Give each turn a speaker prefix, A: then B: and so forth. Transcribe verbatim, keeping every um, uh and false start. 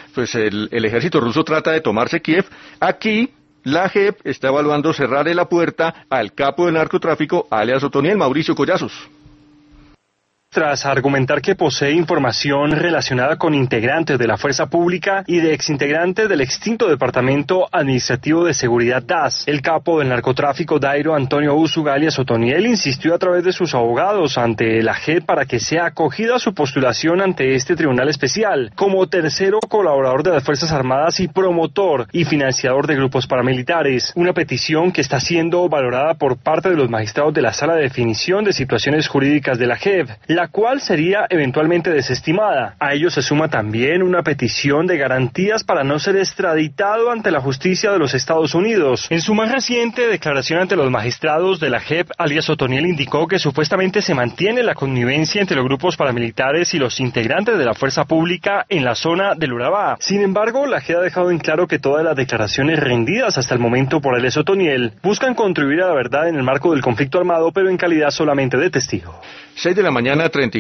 A: pues el, el ejército ruso trata de tomarse Kiev. Aquí la J E P está evaluando cerrarle la puerta al capo del narcotráfico, alias Otoniel, Mauricio Collazos.
B: Tras argumentar que posee información relacionada con integrantes de la fuerza pública y de exintegrantes del extinto Departamento Administrativo de Seguridad D A S, el capo del narcotráfico Dairo Antonio Úsuga alias Otoniel insistió a través de sus abogados ante la J E P para que sea acogida su postulación ante este tribunal especial como tercero colaborador de las Fuerzas Armadas y promotor y financiador de grupos paramilitares, una petición que está siendo valorada por parte de los magistrados de la Sala de Definición de Situaciones Jurídicas de la J E P, la cual sería eventualmente desestimada. A ello se suma también una petición de garantías para no ser extraditado ante la justicia de los Estados Unidos. En su más reciente declaración ante los magistrados de la J E P, alias Otoniel indicó que supuestamente se mantiene la connivencia entre los grupos paramilitares y los integrantes de la fuerza pública en la zona del Urabá. Sin embargo, la J E P ha dejado en claro que todas las declaraciones rendidas hasta el momento por alias Otoniel buscan contribuir a la verdad en el marco del conflicto armado, pero en calidad solamente de testigo.
A: seis de la mañana, treinta